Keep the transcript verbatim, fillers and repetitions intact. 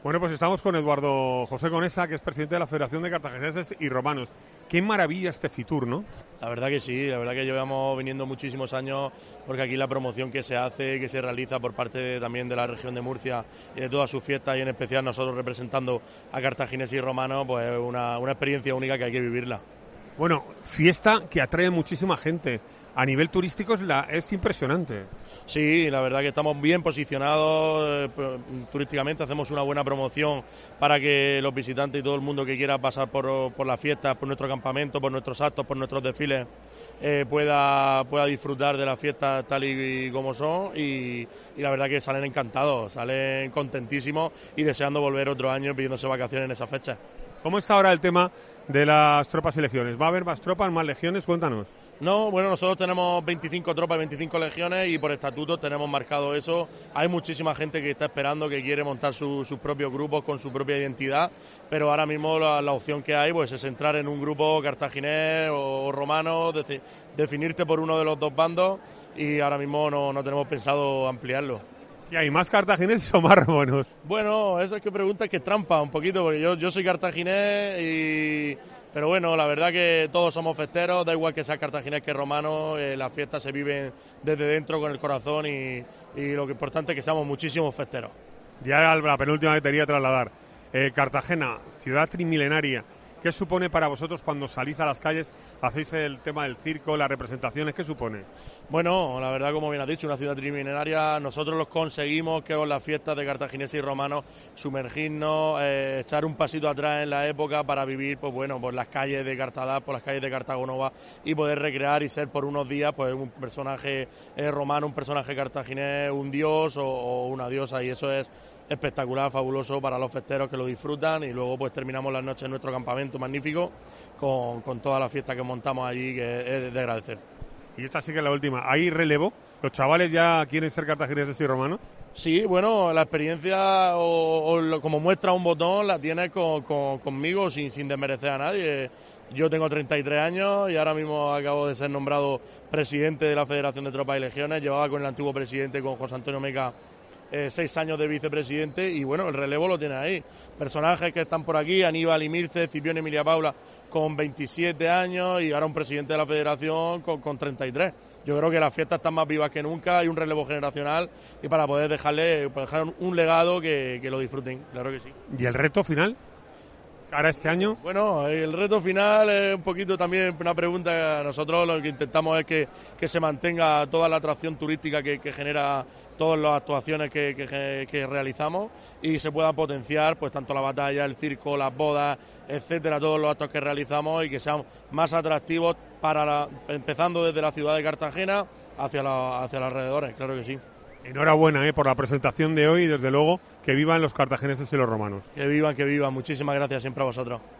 Bueno, pues estamos con Eduardo José Conesa, que es presidente de la Federación de Cartagineses y Romanos. Qué maravilla este Fitur, ¿no? La verdad que sí, la verdad que llevamos viniendo muchísimos años, porque aquí la promoción que se hace, que se realiza por parte de, también de la región de Murcia y de todas sus fiestas, y en especial nosotros representando a cartagineses y romanos, pues es una, una experiencia única que hay que vivirla. Bueno, fiesta que atrae muchísima gente. A nivel turístico es, la, es impresionante. Sí, la verdad que estamos bien posicionados eh, turísticamente, hacemos una buena promoción para que los visitantes y todo el mundo que quiera pasar por, por las fiestas, por nuestro campamento, por nuestros actos, por nuestros desfiles, eh, pueda, pueda disfrutar de las fiestas tal y como son, y, y la verdad que salen encantados, salen contentísimos y deseando volver otro año pidiéndose vacaciones en esa fecha. ¿Cómo está ahora el tema de las tropas y legiones? ¿Va a haber más tropas, más legiones? Cuéntanos. No, bueno, nosotros tenemos veinticinco tropas y veinticinco legiones y por estatuto tenemos marcado eso. Hay muchísima gente que está esperando, que quiere montar su, sus propios grupos con su propia identidad, pero ahora mismo la, la opción que hay pues es entrar en un grupo cartaginés o, o romano, de, definirte por uno de los dos bandos, y ahora mismo no, no tenemos pensado ampliarlo. ¿Y hay más cartagineses o más romanos? Bueno, eso es que preguntas que trampa un poquito, porque yo, yo soy cartaginés y... Pero bueno, la verdad que todos somos festeros, da igual que sea cartaginés que romano, eh, las fiestas se viven desde dentro con el corazón y, y lo que importante es que seamos muchísimos festeros. Ya la penúltima que te quería trasladar. Eh, Cartagena, ciudad trimilenaria. ¿Qué supone para vosotros cuando salís a las calles, hacéis el tema del circo, las representaciones? ¿Qué supone? Bueno, la verdad, como bien has dicho, una ciudad trimilenaria. Nosotros los conseguimos que con las fiestas de cartagineses y romanos sumergirnos, eh, echar un pasito atrás en la época para vivir, pues bueno, por las calles de Cartadá, por las calles de Cartagonova, y poder recrear y ser por unos días pues un personaje eh, romano, un personaje cartaginés, un dios o, o una diosa, y eso es espectacular, fabuloso para los festeros que lo disfrutan, y luego pues terminamos las noches en nuestro campamento magnífico con, con toda la fiesta que montamos allí, que es de agradecer. Y esta sí que es la última. ¿Hay relevo? ¿Los chavales ya quieren ser cartagineses y romanos? Sí, bueno, la experiencia o, o lo, como muestra un botón la tienes con, con, conmigo sin, sin desmerecer a nadie. Yo tengo treinta y tres años y ahora mismo acabo de ser nombrado presidente de la Federación de Tropas y Legiones. Llevaba con el antiguo presidente, con José Antonio Meca, Eh, seis años de vicepresidente, y bueno, el relevo lo tiene ahí. Personajes que están por aquí, Aníbal y Mirce, Cipión y Emilia Paula con veintisiete años, y ahora un presidente de la federación con, con treinta y tres. Yo creo que las fiestas están más vivas que nunca, hay un relevo generacional, y para poder dejarle para dejar un, un legado que, que lo disfruten, claro que sí. ¿Y el reto final? ¿Ahora este año? Bueno, el reto final es un poquito también una pregunta. Nosotros lo que intentamos es que, que se mantenga toda la atracción turística que, que genera todas las actuaciones que, que, que realizamos, y se pueda potenciar pues tanto la batalla, el circo, las bodas, etcétera, todos los actos que realizamos, y que sean más atractivos para la, empezando desde la ciudad de Cartagena hacia, la, hacia los alrededores, claro que sí. Enhorabuena eh, por la presentación de hoy, y desde luego que vivan los cartagineses y los romanos. Que vivan, que vivan. Muchísimas gracias siempre a vosotros.